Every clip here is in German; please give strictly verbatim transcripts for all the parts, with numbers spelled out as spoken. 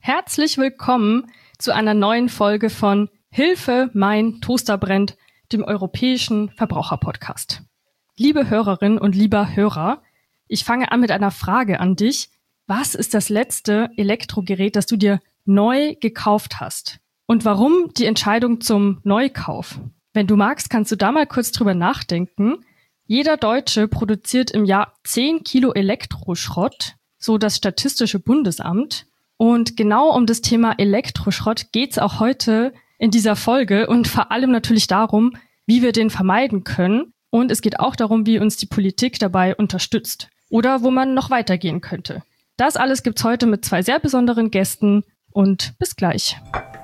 Herzlich willkommen zu einer neuen Folge von Hilfe, mein Toaster brennt, dem europäischen Verbraucherpodcast. Liebe Hörerinnen und lieber Hörer, ich fange an mit einer Frage an dich. Was ist das letzte Elektrogerät, das du dir neu gekauft hast? Und warum die Entscheidung zum Neukauf? Wenn du magst, kannst du da mal kurz drüber nachdenken. Jeder Deutsche produziert im Jahr zehn Kilo Elektroschrott, so das Statistische Bundesamt. Und genau um das Thema Elektroschrott geht es auch heute in dieser Folge und vor allem natürlich darum, wie wir den vermeiden können. Und es geht auch darum, wie uns die Politik dabei unterstützt oder wo man noch weitergehen könnte. Das alles gibt's heute mit zwei sehr besonderen Gästen und bis gleich.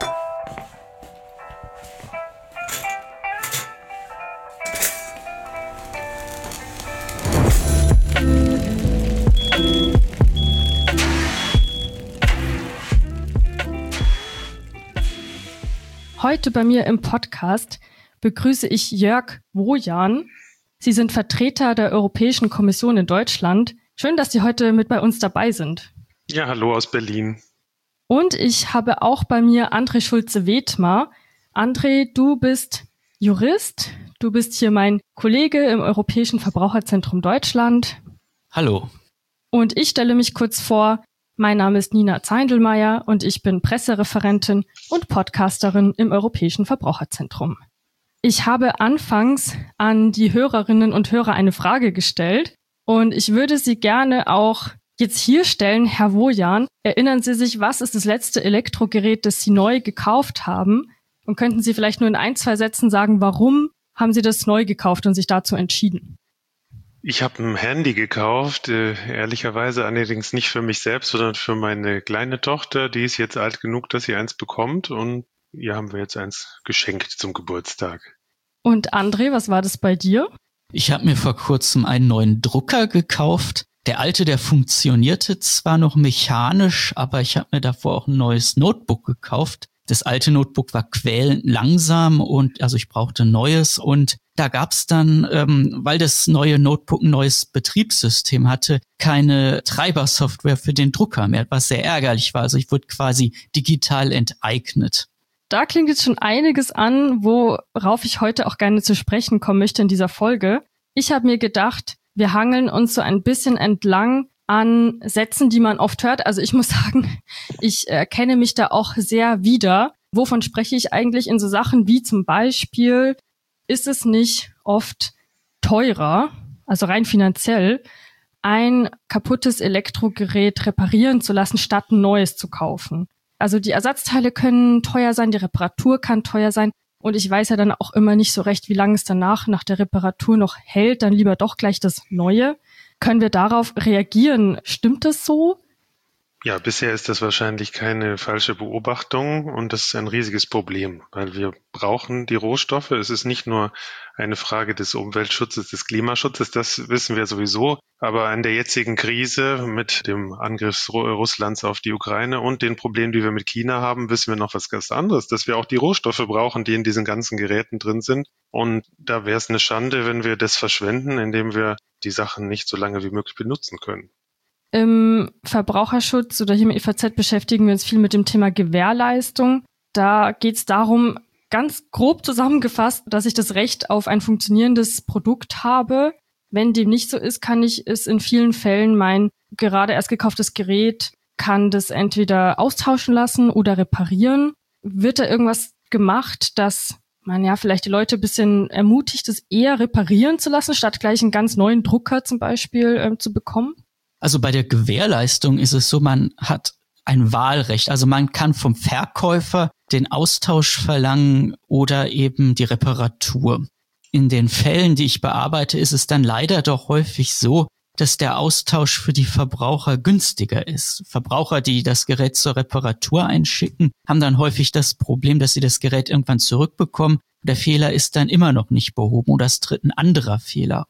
Heute bei mir im Podcast begrüße ich Jörg Wojan. Sie sind Vertreter der Europäischen Kommission in Deutschland. Schön, dass Sie heute mit bei uns dabei sind. Ja, hallo aus Berlin. Und ich habe auch bei mir André Schulze-Wedmer. André, du bist Jurist. Du bist hier mein Kollege im Europäischen Verbraucherzentrum Deutschland. Hallo. Und ich stelle mich kurz vor. Mein Name ist Nina Zeindelmeier und ich bin Pressereferentin und Podcasterin im Europäischen Verbraucherzentrum. Ich habe anfangs an die Hörerinnen und Hörer eine Frage gestellt und ich würde sie gerne auch jetzt hier stellen. Herr Wojan, erinnern Sie sich, was ist das letzte Elektrogerät, das Sie neu gekauft haben? Und könnten Sie vielleicht nur in ein, zwei Sätzen sagen, warum haben Sie das neu gekauft und sich dazu entschieden? Ich habe ein Handy gekauft, äh, ehrlicherweise allerdings nicht für mich selbst, sondern für meine kleine Tochter. Die ist jetzt alt genug, dass sie eins bekommt und ihr haben wir jetzt eins geschenkt zum Geburtstag. Und André, was war das bei dir? Ich habe mir vor kurzem einen neuen Drucker gekauft. Der alte, der funktionierte zwar noch mechanisch, aber ich habe mir davor auch ein neues Notebook gekauft. Das alte Notebook war quälend langsam und also ich brauchte ein neues und da gab's dann, ähm, weil das neue Notebook ein neues Betriebssystem hatte, keine Treibersoftware für den Drucker mehr, was sehr ärgerlich war. Also ich wurde quasi digital enteignet. Da klingt jetzt schon einiges an, worauf ich heute auch gerne zu sprechen kommen möchte in dieser Folge. Ich habe mir gedacht, wir hangeln uns so ein bisschen entlang an Sätzen, die man oft hört. Also ich muss sagen, ich erkenne mich da auch sehr wieder. Wovon spreche ich eigentlich in so Sachen wie zum Beispiel, ist es nicht oft teurer, also rein finanziell, ein kaputtes Elektrogerät reparieren zu lassen, statt ein neues zu kaufen? Also die Ersatzteile können teuer sein, die Reparatur kann teuer sein. Und ich weiß ja dann auch immer nicht so recht, wie lange es danach nach der Reparatur noch hält. Dann lieber doch gleich das Neue. Können wir darauf reagieren? Stimmt das so? Ja, bisher ist das wahrscheinlich keine falsche Beobachtung und das ist ein riesiges Problem, weil wir brauchen die Rohstoffe. Es ist nicht nur eine Frage des Umweltschutzes, des Klimaschutzes, das wissen wir sowieso, aber in der jetzigen Krise mit dem Angriff Russlands auf die Ukraine und den Problemen, die wir mit China haben, wissen wir noch was ganz anderes, dass wir auch die Rohstoffe brauchen, die in diesen ganzen Geräten drin sind. Und da wäre es eine Schande, wenn wir das verschwenden, indem wir die Sachen nicht so lange wie möglich benutzen können. Im Verbraucherschutz oder hier im E V Z beschäftigen wir uns viel mit dem Thema Gewährleistung. Da geht es darum, ganz grob zusammengefasst, dass ich das Recht auf ein funktionierendes Produkt habe. Wenn dem nicht so ist, kann ich es in vielen Fällen mein gerade erst gekauftes Gerät, kann das entweder austauschen lassen oder reparieren. Wird da irgendwas gemacht, dass man ja vielleicht die Leute ein bisschen ermutigt, es eher reparieren zu lassen, statt gleich einen ganz neuen Drucker zum Beispiel äh, zu bekommen? Also bei der Gewährleistung ist es so, man hat ein Wahlrecht. Also man kann vom Verkäufer den Austausch verlangen oder eben die Reparatur. In den Fällen, die ich bearbeite, ist es dann leider doch häufig so, dass der Austausch für die Verbraucher günstiger ist. Verbraucher, die das Gerät zur Reparatur einschicken, haben dann häufig das Problem, dass sie das Gerät irgendwann zurückbekommen. Der Fehler ist dann immer noch nicht behoben oder es tritt ein anderer Fehler auf.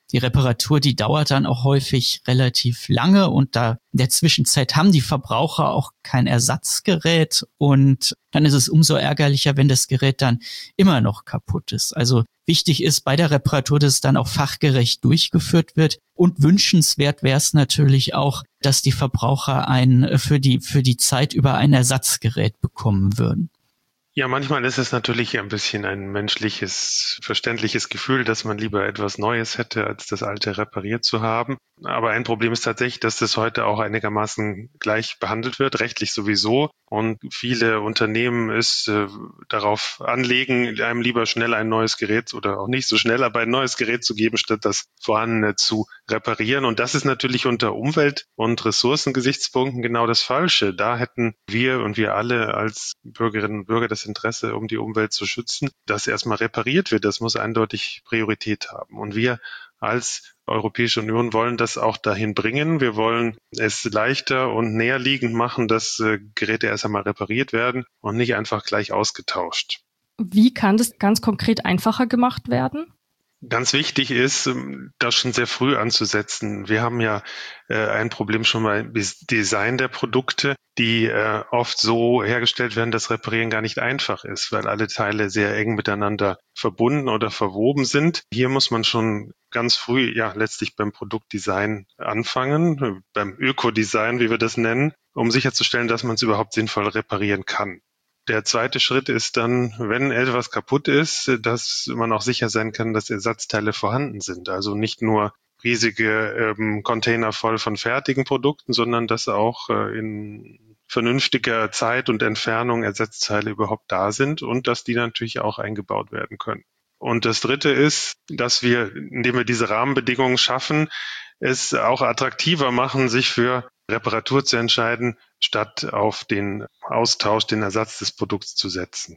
Die Reparatur, die dauert dann auch häufig relativ lange und da in der Zwischenzeit haben die Verbraucher auch kein Ersatzgerät und dann ist es umso ärgerlicher, wenn das Gerät dann immer noch kaputt ist. Also wichtig ist bei der Reparatur, dass es dann auch fachgerecht durchgeführt wird und wünschenswert wäre es natürlich auch, dass die Verbraucher ein für die für die Zeit über ein Ersatzgerät bekommen würden. Ja, manchmal ist es natürlich ein bisschen ein menschliches, verständliches Gefühl, dass man lieber etwas Neues hätte, als das Alte repariert zu haben. Aber ein Problem ist tatsächlich, dass das heute auch einigermaßen gleich behandelt wird, rechtlich sowieso. Und viele Unternehmen es äh, darauf anlegen, einem lieber schnell ein neues Gerät oder auch nicht so schnell, aber ein neues Gerät zu geben, statt das vorhandene zu reparieren. Und das ist natürlich unter Umwelt- und Ressourcengesichtspunkten genau das Falsche. Da hätten wir und wir alle als Bürgerinnen und Bürger das Interesse, um die Umwelt zu schützen, dass erstmal repariert wird. Das muss eindeutig Priorität haben. Und wir als Europäische Union wollen das auch dahin bringen. Wir wollen es leichter und näherliegend machen, dass äh, Geräte erst einmal repariert werden und nicht einfach gleich ausgetauscht. Wie kann das ganz konkret einfacher gemacht werden? Ganz wichtig ist, das schon sehr früh anzusetzen. Wir haben ja äh, ein Problem schon mal im Design der Produkte, die äh, oft so hergestellt werden, dass Reparieren gar nicht einfach ist, weil alle Teile sehr eng miteinander verbunden oder verwoben sind. Hier muss man schon ganz früh, ja, letztlich beim Produktdesign anfangen, beim Ökodesign, wie wir das nennen, um sicherzustellen, dass man es überhaupt sinnvoll reparieren kann. Der zweite Schritt ist dann, wenn etwas kaputt ist, dass man auch sicher sein kann, dass Ersatzteile vorhanden sind. Also nicht nur riesige ähm, Container voll von fertigen Produkten, sondern dass auch äh, in vernünftiger Zeit und Entfernung Ersatzteile überhaupt da sind und dass die natürlich auch eingebaut werden können. Und das Dritte ist, dass wir, indem wir diese Rahmenbedingungen schaffen, es auch attraktiver machen, sich für Reparatur zu entscheiden, statt auf den Austausch, den Ersatz des Produkts zu setzen.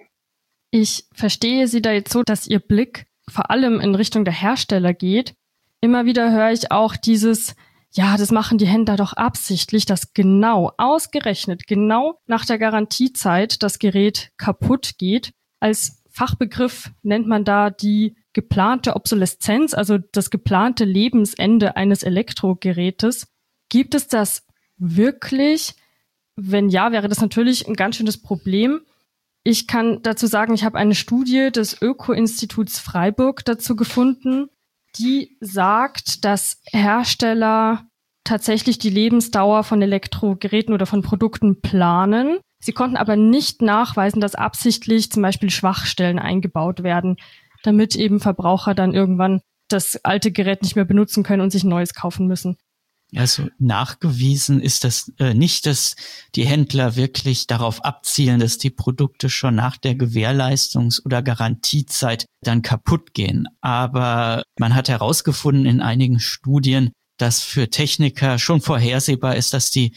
Ich verstehe Sie da jetzt so, dass Ihr Blick vor allem in Richtung der Hersteller geht. Immer wieder höre ich auch dieses, ja, das machen die Händler doch absichtlich, dass genau, ausgerechnet, genau nach der Garantiezeit das Gerät kaputt geht. Als Fachbegriff nennt man da die geplante Obsoleszenz, also das geplante Lebensende eines Elektrogerätes. Gibt es das wirklich? Wenn ja, wäre das natürlich ein ganz schönes Problem. Ich kann dazu sagen, ich habe eine Studie des Öko-Instituts Freiburg dazu gefunden, die sagt, dass Hersteller tatsächlich die Lebensdauer von Elektrogeräten oder von Produkten planen. Sie konnten aber nicht nachweisen, dass absichtlich zum Beispiel Schwachstellen eingebaut werden, damit eben Verbraucher dann irgendwann das alte Gerät nicht mehr benutzen können und sich ein neues kaufen müssen. Also nachgewiesen ist das äh, nicht, dass die Händler wirklich darauf abzielen, dass die Produkte schon nach der Gewährleistungs- oder Garantiezeit dann kaputt gehen. Aber man hat herausgefunden in einigen Studien, dass für Techniker schon vorhersehbar ist, dass die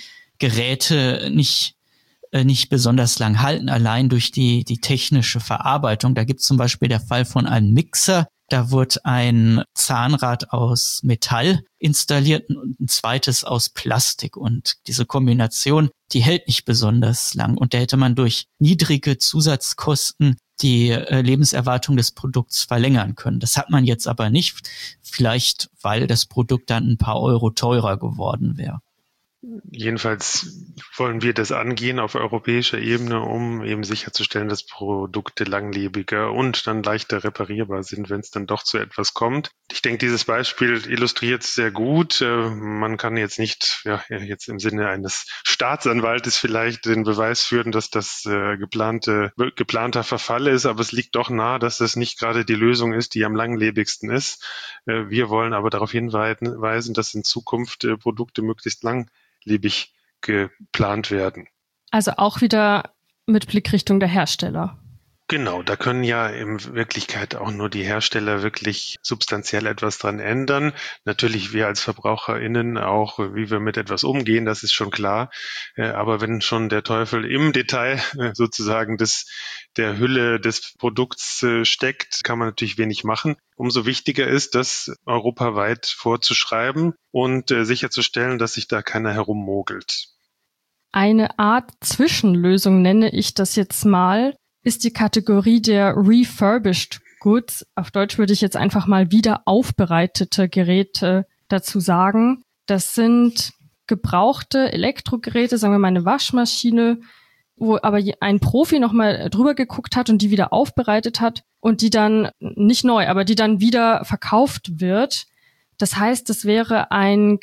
Geräte nicht äh, nicht besonders lang halten, allein durch die die technische Verarbeitung. Da gibt es zum Beispiel der Fall von einem Mixer. Da wurde ein Zahnrad aus Metall installiert und ein zweites aus Plastik. Und diese Kombination, die hält nicht besonders lang. Und da hätte man durch niedrige Zusatzkosten die äh, Lebenserwartung des Produkts verlängern können. Das hat man jetzt aber nicht, vielleicht weil das Produkt dann ein paar Euro teurer geworden wäre. Jedenfalls wollen wir das angehen auf europäischer Ebene, um eben sicherzustellen, dass Produkte langlebiger und dann leichter reparierbar sind, wenn es dann doch zu etwas kommt. Ich denke, dieses Beispiel illustriert es sehr gut. Man kann jetzt nicht, ja, jetzt im Sinne eines Staatsanwaltes vielleicht den Beweis führen, dass das äh, geplante, geplanter Verfall ist, aber es liegt doch nahe, dass das nicht gerade die Lösung ist, die am langlebigsten ist. Äh, wir wollen aber darauf hinweisen, dass in Zukunft äh, Produkte möglichst lang lebig geplant werden. Also auch wieder mit Blickrichtung der Hersteller. Genau, da können ja in Wirklichkeit auch nur die Hersteller wirklich substanziell etwas dran ändern. Natürlich wir als VerbraucherInnen auch, wie wir mit etwas umgehen, das ist schon klar. Aber wenn schon der Teufel im Detail sozusagen des, der Hülle des Produkts steckt, kann man natürlich wenig machen. Umso wichtiger ist, das europaweit vorzuschreiben und sicherzustellen, dass sich da keiner herummogelt. Eine Art Zwischenlösung nenne ich das jetzt mal, ist die Kategorie der Refurbished Goods. Auf Deutsch würde ich jetzt einfach mal wieder aufbereitete Geräte dazu sagen. Das sind gebrauchte Elektrogeräte, sagen wir mal eine Waschmaschine, wo aber ein Profi nochmal drüber geguckt hat und die wieder aufbereitet hat und die dann, nicht neu, aber die dann wieder verkauft wird. Das heißt, es wäre ein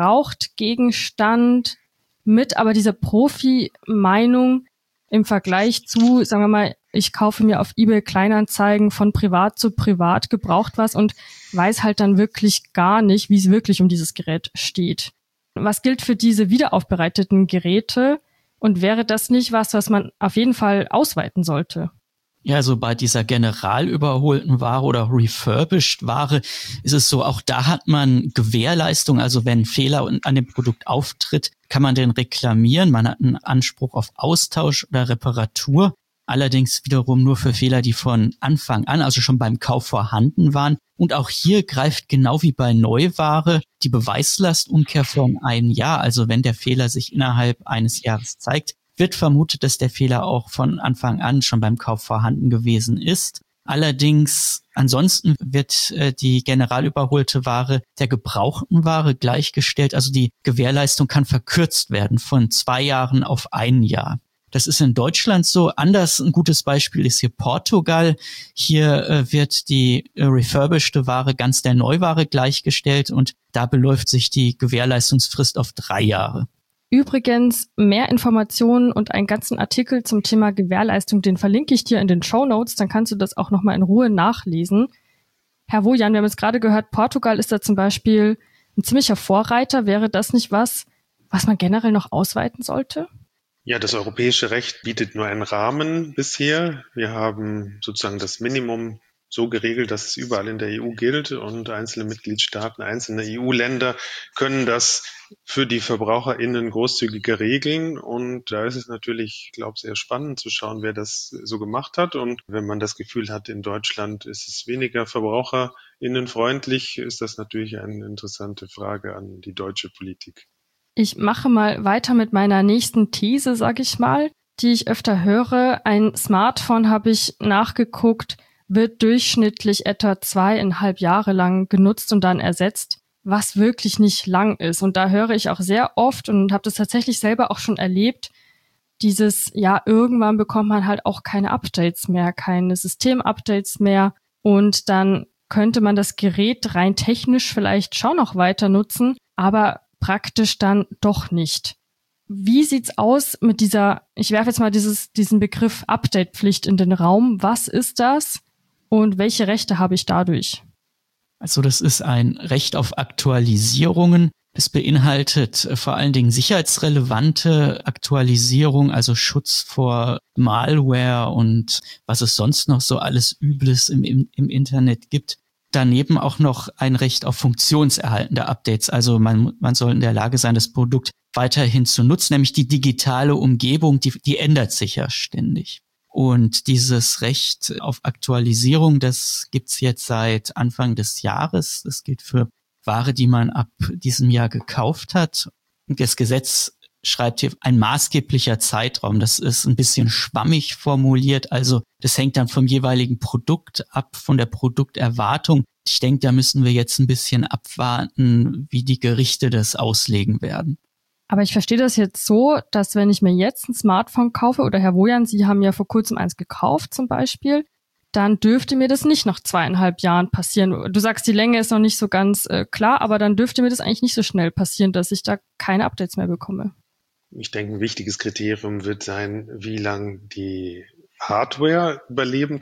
Gebrauchtgegenstand mit aber dieser Profi-Meinung im Vergleich zu, sagen wir mal, ich kaufe mir auf eBay Kleinanzeigen von privat zu privat gebraucht was und weiß halt dann wirklich gar nicht, wie es wirklich um dieses Gerät steht. Was gilt für diese wiederaufbereiteten Geräte? Und wäre das nicht was, was man auf jeden Fall ausweiten sollte? Ja, also bei dieser general überholten Ware oder refurbished Ware ist es so, auch da hat man Gewährleistung. Also wenn ein Fehler an dem Produkt auftritt, kann man den reklamieren. Man hat einen Anspruch auf Austausch oder Reparatur. Allerdings wiederum nur für Fehler, die von Anfang an, also schon beim Kauf vorhanden waren. Und auch hier greift genau wie bei Neuware die Beweislastumkehr von einem Jahr. Also wenn der Fehler sich innerhalb eines Jahres zeigt, wird vermutet, dass der Fehler auch von Anfang an schon beim Kauf vorhanden gewesen ist. Allerdings, ansonsten wird äh, die general überholte Ware der gebrauchten Ware gleichgestellt. Also die Gewährleistung kann verkürzt werden von zwei Jahren auf ein Jahr. Das ist in Deutschland so. Anders ein gutes Beispiel ist hier Portugal. Hier äh, wird die äh, refurbished Ware ganz der Neuware gleichgestellt und da beläuft sich die Gewährleistungsfrist auf drei Jahre. Übrigens, mehr Informationen und einen ganzen Artikel zum Thema Gewährleistung, den verlinke ich dir in den Shownotes, dann kannst du das auch nochmal in Ruhe nachlesen. Herr Wojan, wir haben jetzt gerade gehört, Portugal ist da zum Beispiel ein ziemlicher Vorreiter. Wäre das nicht was, was man generell noch ausweiten sollte? Ja, das europäische Recht bietet nur einen Rahmen bisher. Wir haben sozusagen das Minimum so geregelt, dass es überall in der E U gilt und einzelne Mitgliedstaaten, einzelne E U-Länder können das für die VerbraucherInnen großzügiger regeln. Und da ist es natürlich, ich glaube, sehr spannend zu schauen, wer das so gemacht hat. Und wenn man das Gefühl hat, in Deutschland ist es weniger VerbraucherInnenfreundlich, ist das natürlich eine interessante Frage an die deutsche Politik. Ich mache mal weiter mit meiner nächsten These, sag ich mal, die ich öfter höre. Ein Smartphone, habe ich nachgeguckt, wird durchschnittlich etwa zweieinhalb Jahre lang genutzt und dann ersetzt, was wirklich nicht lang ist. Und da höre ich auch sehr oft und habe das tatsächlich selber auch schon erlebt, dieses, ja, irgendwann bekommt man halt auch keine Updates mehr, keine System-Updates mehr und dann könnte man das Gerät rein technisch vielleicht schon noch weiter nutzen, aber praktisch dann doch nicht. Wie sieht's aus mit dieser, ich werfe jetzt mal dieses, diesen Begriff Update-Pflicht in den Raum. Was ist das und welche Rechte habe ich dadurch? Also das ist ein Recht auf Aktualisierungen. Es beinhaltet vor allen Dingen sicherheitsrelevante Aktualisierung, also Schutz vor Malware und was es sonst noch so alles Übles im, im, im Internet gibt. Daneben auch noch ein Recht auf funktionserhaltende Updates. Also man, man soll in der Lage sein, das Produkt weiterhin zu nutzen, nämlich die digitale Umgebung, die, die ändert sich ja ständig. Und dieses Recht auf Aktualisierung, das gibt's jetzt seit Anfang des Jahres. Das gilt für Ware, die man ab diesem Jahr gekauft hat. Und das Gesetz schreibt hier ein maßgeblicher Zeitraum. Das ist ein bisschen schwammig formuliert. Also das hängt dann vom jeweiligen Produkt ab, von der Produkterwartung. Ich denke, da müssen wir jetzt ein bisschen abwarten, wie die Gerichte das auslegen werden. Aber ich verstehe das jetzt so, dass wenn ich mir jetzt ein Smartphone kaufe, oder Herr Wojan, Sie haben ja vor kurzem eins gekauft zum Beispiel, dann dürfte mir das nicht nach zweieinhalb Jahren passieren. Du sagst, die Länge ist noch nicht so ganz äh, klar, aber dann dürfte mir das eigentlich nicht so schnell passieren, dass ich da keine Updates mehr bekomme. Ich denke, ein wichtiges Kriterium wird sein, wie lang die Hardware überleben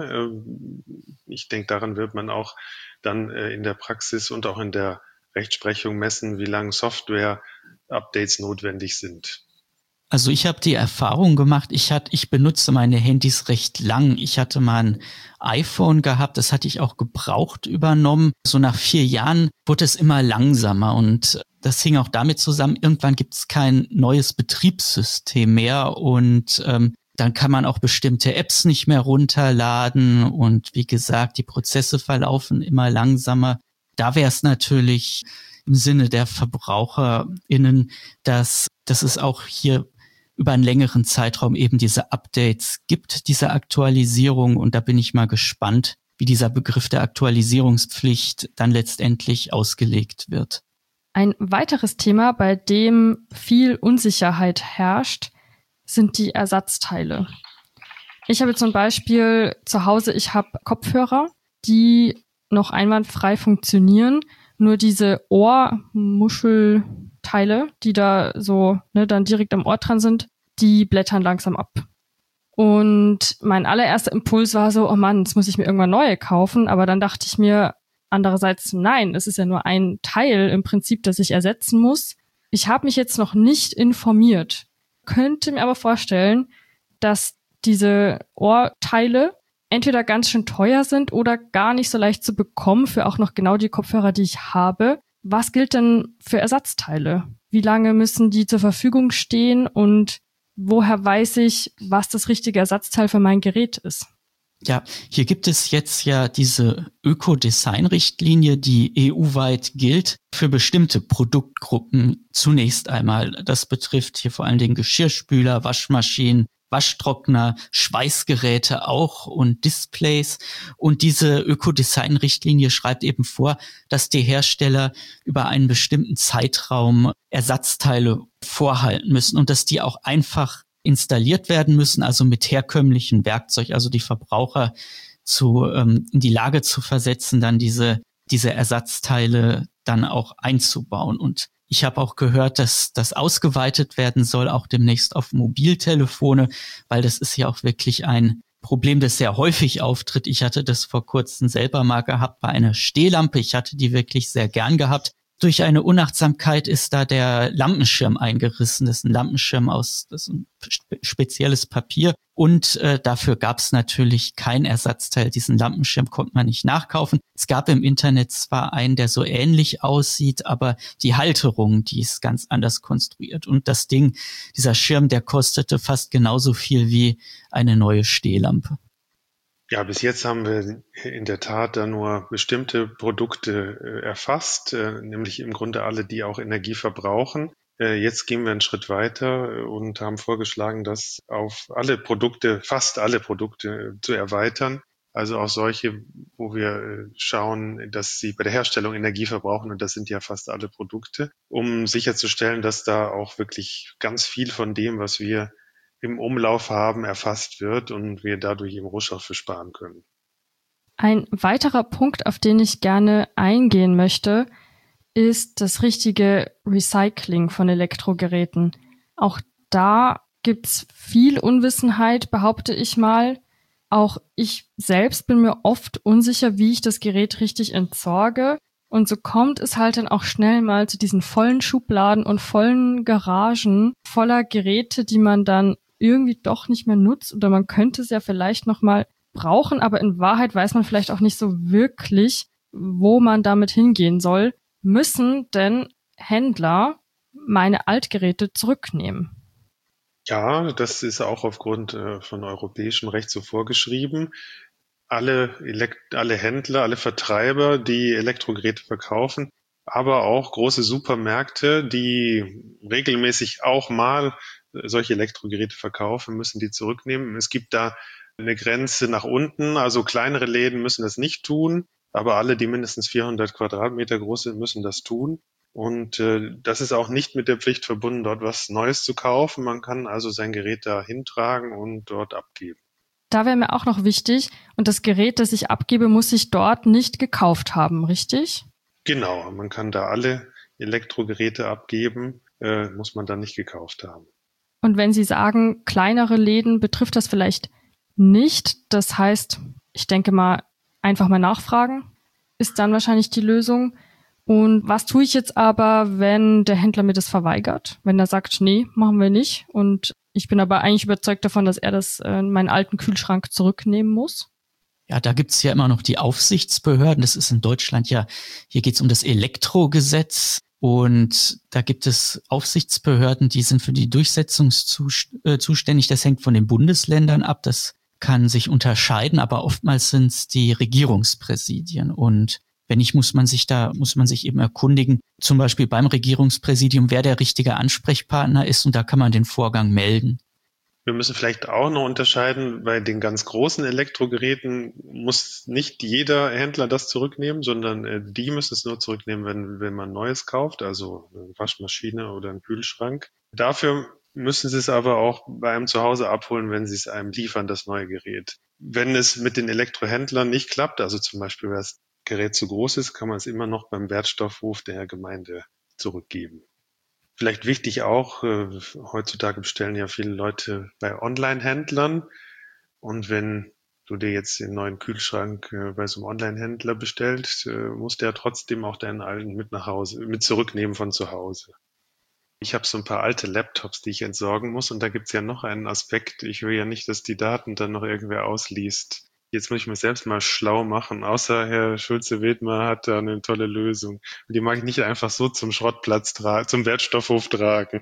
kann. Ich denke, daran wird man auch dann in der Praxis und auch in der Rechtsprechung messen, wie lange Software-Updates notwendig sind. Also ich habe die Erfahrung gemacht, ich hatte, ich benutze meine Handys recht lang. Ich hatte mal ein iPhone gehabt, das hatte ich auch gebraucht übernommen. So nach vier Jahren wurde es immer langsamer und das hing auch damit zusammen, irgendwann gibt es kein neues Betriebssystem mehr und ähm, dann kann man auch bestimmte Apps nicht mehr runterladen und wie gesagt, die Prozesse verlaufen immer langsamer. Da wäre es natürlich im Sinne der VerbraucherInnen, dass, dass es auch hier über einen längeren Zeitraum eben diese Updates gibt, diese Aktualisierung und da bin ich mal gespannt, wie dieser Begriff der Aktualisierungspflicht dann letztendlich ausgelegt wird. Ein weiteres Thema, bei dem viel Unsicherheit herrscht, sind die Ersatzteile. Ich habe zum Beispiel zu Hause, ich habe Kopfhörer, die noch einwandfrei funktionieren, nur diese Ohrmuschelteile, die da so ne, dann direkt am Ohr dran sind, die blättern langsam ab. Und mein allererster Impuls war so, oh Mann, jetzt muss ich mir irgendwann neue kaufen. Aber dann dachte ich mir andererseits, nein, es ist ja nur ein Teil im Prinzip, das ich ersetzen muss. Ich habe mich jetzt noch nicht informiert, könnte mir aber vorstellen, dass diese Ohrteile entweder ganz schön teuer sind oder gar nicht so leicht zu bekommen für auch noch genau die Kopfhörer, die ich habe. Was gilt denn für Ersatzteile? Wie lange müssen die zur Verfügung stehen und woher weiß ich, was das richtige Ersatzteil für mein Gerät ist? Ja, hier gibt es jetzt ja diese Ökodesign-Richtlinie, die E U-weit gilt für bestimmte Produktgruppen zunächst einmal. Das betrifft hier vor allen Dingen Geschirrspüler, Waschmaschinen, Waschtrockner, Schweißgeräte auch und Displays. Und diese Ökodesign-Richtlinie schreibt eben vor, dass die Hersteller über einen bestimmten Zeitraum Ersatzteile vorhalten müssen und dass die auch einfach installiert werden müssen, also mit herkömmlichem Werkzeug, also die Verbraucher zu ähm, in die Lage zu versetzen, dann diese diese Ersatzteile dann auch einzubauen. Und ich habe auch gehört, dass das ausgeweitet werden soll, auch demnächst auf Mobiltelefone, weil das ist ja auch wirklich ein Problem, das sehr häufig auftritt. Ich hatte das vor kurzem selber mal gehabt bei einer Stehlampe. Ich hatte die wirklich sehr gern gehabt. Durch eine Unachtsamkeit ist da der Lampenschirm eingerissen. Das ist ein Lampenschirm aus das ist ein spe- spezielles Papier. Und äh, dafür gab es natürlich kein Ersatzteil. Diesen Lampenschirm konnte man nicht nachkaufen. Es gab im Internet zwar einen, der so ähnlich aussieht, aber die Halterung, die ist ganz anders konstruiert. Und das Ding, dieser Schirm, der kostete fast genauso viel wie eine neue Stehlampe. Ja, bis jetzt haben wir in der Tat da nur bestimmte Produkte äh, erfasst, äh, nämlich im Grunde alle, die auch Energie verbrauchen. Äh, jetzt gehen wir einen Schritt weiter und haben vorgeschlagen, das auf alle Produkte, fast alle Produkte äh, zu erweitern. Also auch solche, wo wir äh, schauen, dass sie bei der Herstellung Energie verbrauchen, und das sind ja fast alle Produkte, um sicherzustellen, dass da auch wirklich ganz viel von dem, was wir im Umlauf haben, erfasst wird und wir dadurch eben Rohstoffe sparen können. Ein weiterer Punkt, auf den ich gerne eingehen möchte, ist das richtige Recycling von Elektrogeräten. Auch da gibt's viel Unwissenheit, behaupte ich mal. Auch ich selbst bin mir oft unsicher, wie ich das Gerät richtig entsorge. Und so kommt es halt dann auch schnell mal zu diesen vollen Schubladen und vollen Garagen voller Geräte, die man dann irgendwie doch nicht mehr nutzt, oder man könnte es ja vielleicht noch mal brauchen, aber in Wahrheit weiß man vielleicht auch nicht so wirklich, wo man damit hingehen soll. Müssen denn Händler meine Altgeräte zurücknehmen? Ja, das ist auch aufgrund äh, von europäischem Recht so vorgeschrieben. Alle, Elekt- alle Händler, alle Vertreiber, die Elektrogeräte verkaufen, aber auch große Supermärkte, die regelmäßig auch mal solche Elektrogeräte verkaufen, müssen die zurücknehmen. Es gibt da eine Grenze nach unten, also kleinere Läden müssen das nicht tun, aber alle, die mindestens vierhundert Quadratmeter groß sind, müssen das tun. Und äh, das ist auch nicht mit der Pflicht verbunden, dort was Neues zu kaufen. Man kann also sein Gerät da hintragen und dort abgeben. Da wäre mir auch noch wichtig, und das Gerät, das ich abgebe, muss ich dort nicht gekauft haben, richtig? Genau, man kann da alle Elektrogeräte abgeben, äh, muss man dann nicht gekauft haben. Und wenn Sie sagen, kleinere Läden betrifft das vielleicht nicht, das heißt, ich denke mal, einfach mal nachfragen, ist dann wahrscheinlich die Lösung. Und was tue ich jetzt aber, wenn der Händler mir das verweigert? Wenn er sagt, nee, machen wir nicht, und ich bin aber eigentlich überzeugt davon, dass er das äh, in meinen alten Kühlschrank zurücknehmen muss? Ja, da gibt's ja immer noch die Aufsichtsbehörden. Das ist in Deutschland ja, hier geht's um das Elektrogesetz. Und da gibt es Aufsichtsbehörden, die sind für die Durchsetzung äh, zuständig. Das hängt von den Bundesländern ab. Das kann sich unterscheiden, aber oftmals sind es die Regierungspräsidien. Und wenn nicht, muss man sich da, muss man sich eben erkundigen, zum Beispiel beim Regierungspräsidium, wer der richtige Ansprechpartner ist. Und da kann man den Vorgang melden. Wir müssen vielleicht auch noch unterscheiden, bei den ganz großen Elektrogeräten muss nicht jeder Händler das zurücknehmen, sondern äh, die müssen es nur zurücknehmen, wenn, wenn man Neues kauft, also eine Waschmaschine oder einen Kühlschrank. Dafür müssen sie es aber auch bei einem zu Hause abholen, wenn sie es einem liefern, das neue Gerät. Wenn es mit den Elektrohändlern nicht klappt, also zum Beispiel, wenn das Gerät zu groß ist, kann man es immer noch beim Wertstoffhof der Gemeinde zurückgeben. Vielleicht wichtig auch, äh, heutzutage bestellen ja viele Leute bei Online-Händlern. Und wenn du dir jetzt den neuen Kühlschrank äh, bei so einem Online-Händler bestellst, äh, musst du ja trotzdem auch deinen alten mit nach Hause, mit zurücknehmen von zu Hause. Ich habe so ein paar alte Laptops, die ich entsorgen muss. Und da gibt's ja noch einen Aspekt. Ich will ja nicht, dass die Daten dann noch irgendwer ausliest. Jetzt muss ich mir selbst mal schlau machen, außer Herr Schulze-Wedmer hat da eine tolle Lösung. Die mag ich nicht einfach so zum Schrottplatz tragen, zum Wertstoffhof tragen.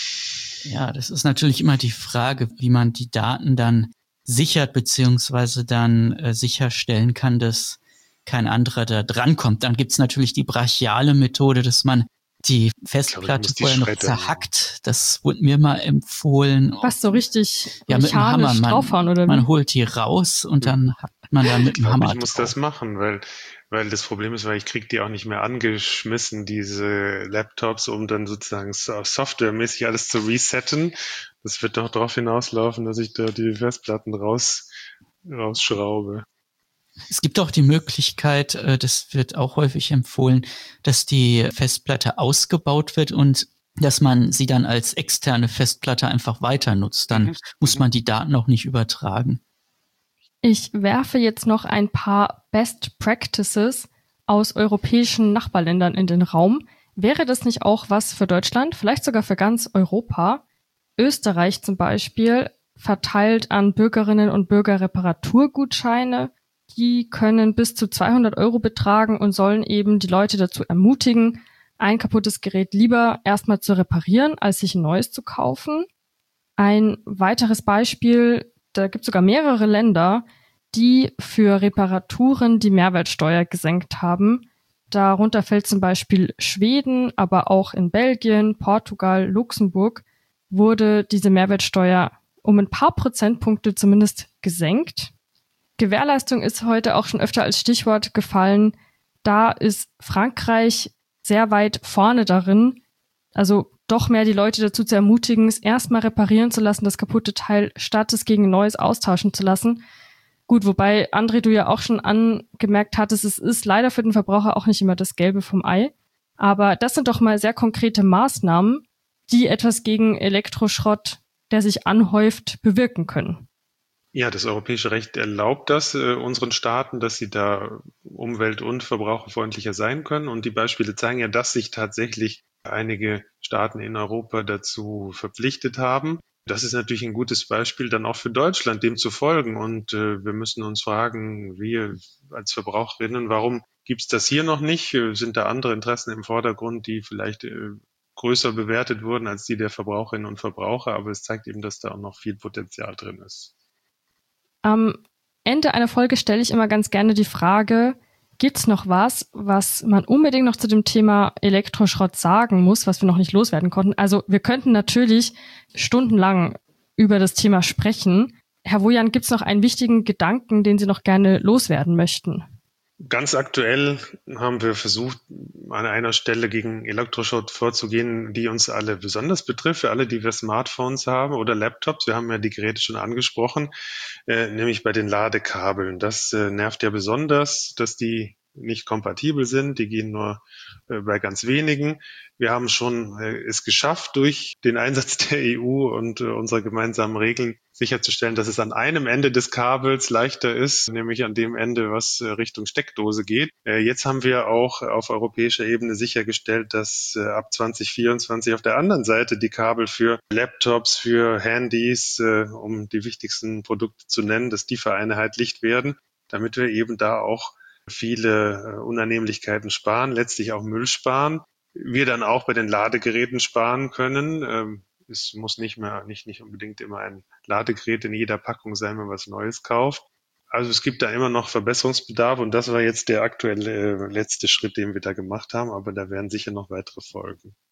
Ja, das ist natürlich immer die Frage, wie man die Daten dann sichert, beziehungsweise dann äh, sicherstellen kann, dass kein anderer da drankommt. Dann gibt's natürlich die brachiale Methode, dass man die Festplatte ich, vorher noch zerhackt. Das wurde mir mal empfohlen. Was, so richtig ja, mit dem Hammer. Man, draufhauen, oder wie? Man holt die raus und dann hackt man da mit dem Hammer Ich muss drauf. das machen, weil weil das Problem ist, weil ich kriege die auch nicht mehr angeschmissen, diese Laptops, um dann sozusagen softwaremäßig alles zu resetten. Das wird doch darauf hinauslaufen, dass ich da die Festplatten raus rausschraube. Es gibt auch die Möglichkeit, das wird auch häufig empfohlen, dass die Festplatte ausgebaut wird und dass man sie dann als externe Festplatte einfach weiter nutzt. Dann mhm. muss man die Daten auch nicht übertragen. Ich werfe jetzt noch ein paar Best Practices aus europäischen Nachbarländern in den Raum. Wäre das nicht auch was für Deutschland, vielleicht sogar für ganz Europa? Österreich zum Beispiel verteilt an Bürgerinnen und Bürger Reparaturgutscheine. Die können bis zu zweihundert Euro betragen und sollen eben die Leute dazu ermutigen, ein kaputtes Gerät lieber erstmal zu reparieren, als sich ein neues zu kaufen. Ein weiteres Beispiel, da gibt es sogar mehrere Länder, die für Reparaturen die Mehrwertsteuer gesenkt haben. Darunter fällt zum Beispiel Schweden, aber auch in Belgien, Portugal, Luxemburg wurde diese Mehrwertsteuer um ein paar Prozentpunkte zumindest gesenkt. Gewährleistung ist heute auch schon öfter als Stichwort gefallen. Da ist Frankreich sehr weit vorne darin, also doch mehr die Leute dazu zu ermutigen, es erstmal reparieren zu lassen, das kaputte Teil, statt es gegen ein neues austauschen zu lassen. Gut, wobei, André, du ja auch schon angemerkt hattest, es ist leider für den Verbraucher auch nicht immer das Gelbe vom Ei. Aber das sind doch mal sehr konkrete Maßnahmen, die etwas gegen Elektroschrott, der sich anhäuft, bewirken können. Ja, das europäische Recht erlaubt das äh, unseren Staaten, dass sie da umwelt- und verbraucherfreundlicher sein können. Und die Beispiele zeigen ja, dass sich tatsächlich einige Staaten in Europa dazu verpflichtet haben. Das ist natürlich ein gutes Beispiel dann auch für Deutschland, dem zu folgen. Und äh, wir müssen uns fragen, wir als Verbraucherinnen, warum gibt's das hier noch nicht? Sind da andere Interessen im Vordergrund, die vielleicht äh, größer bewertet wurden als die der Verbraucherinnen und Verbraucher? Aber es zeigt eben, dass da auch noch viel Potenzial drin ist. Am Ende einer Folge stelle ich immer ganz gerne die Frage, gibt's noch was, was man unbedingt noch zu dem Thema Elektroschrott sagen muss, was wir noch nicht loswerden konnten? Also wir könnten natürlich stundenlang über das Thema sprechen. Herr Wojan, gibt's noch einen wichtigen Gedanken, den Sie noch gerne loswerden möchten? Ganz aktuell haben wir versucht, an einer Stelle gegen Elektroschrott vorzugehen, die uns alle besonders betrifft, für alle, die wir Smartphones haben oder Laptops. Wir haben ja die Geräte schon angesprochen, äh, nämlich bei den Ladekabeln. Das äh, nervt ja besonders, dass die nicht kompatibel sind. Die gehen nur äh, bei ganz wenigen. Wir haben schon äh, es geschafft, durch den Einsatz der E U und äh, unserer gemeinsamen Regeln sicherzustellen, dass es an einem Ende des Kabels leichter ist, nämlich an dem Ende, was äh, Richtung Steckdose geht. Äh, jetzt haben wir auch auf europäischer Ebene sichergestellt, dass äh, ab zwanzig vierundzwanzig auf der anderen Seite die Kabel für Laptops, für Handys, äh, um die wichtigsten Produkte zu nennen, dass die vereinheitlicht werden, damit wir eben da auch viele äh, Unannehmlichkeiten sparen, letztlich auch Müll sparen. Wir dann auch bei den Ladegeräten sparen können. Ähm, es muss nicht mehr, nicht, nicht unbedingt immer ein Ladegerät in jeder Packung sein, wenn man was Neues kauft. Also es gibt da immer noch Verbesserungsbedarf und das war jetzt der aktuelle äh, letzte Schritt, den wir da gemacht haben, aber da werden sicher noch weitere folgen.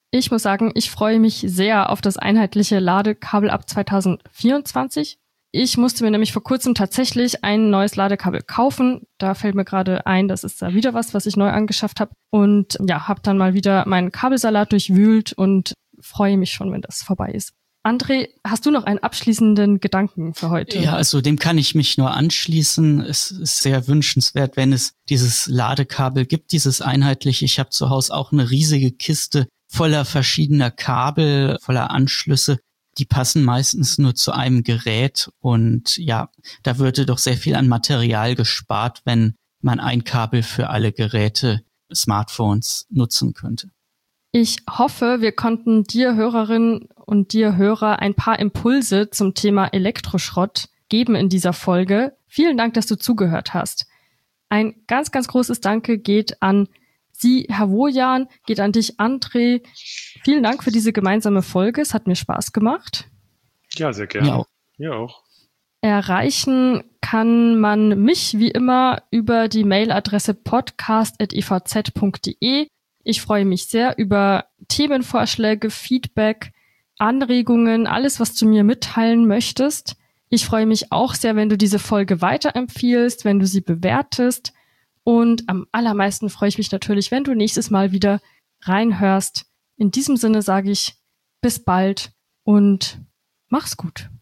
Ich muss sagen, ich freue mich sehr auf das einheitliche Ladekabel ab zwanzig vierundzwanzig. Ich musste mir nämlich vor kurzem tatsächlich ein neues Ladekabel kaufen. Da fällt mir gerade ein, das ist da wieder was, was ich neu angeschafft habe. Und ja, habe dann mal wieder meinen Kabelsalat durchwühlt und freue mich schon, wenn das vorbei ist. André, hast du noch einen abschließenden Gedanken für heute? Ja, also dem kann ich mich nur anschließen. Es ist sehr wünschenswert, wenn es dieses Ladekabel gibt, dieses einheitliche. Ich habe zu Hause auch eine riesige Kiste voller verschiedener Kabel, voller Anschlüsse. Die passen meistens nur zu einem Gerät und ja, da würde doch sehr viel an Material gespart, wenn man ein Kabel für alle Geräte, Smartphones nutzen könnte. Ich hoffe, wir konnten dir Hörerinnen und dir Hörer ein paar Impulse zum Thema Elektroschrott geben in dieser Folge. Vielen Dank, dass du zugehört hast. Ein ganz, ganz großes Danke geht an Sie, Herr Wojan, geht an dich, André. Vielen Dank für diese gemeinsame Folge. Es hat mir Spaß gemacht. Ja, sehr gerne. Mir auch. Mir auch. Erreichen kann man mich wie immer über die Mailadresse podcast at e v z punkt d e. Ich freue mich sehr über Themenvorschläge, Feedback, Anregungen, alles, was du mir mitteilen möchtest. Ich freue mich auch sehr, wenn du diese Folge weiterempfiehlst, wenn du sie bewertest. Und am allermeisten freue ich mich natürlich, wenn du nächstes Mal wieder reinhörst. In diesem Sinne sage ich bis bald und mach's gut.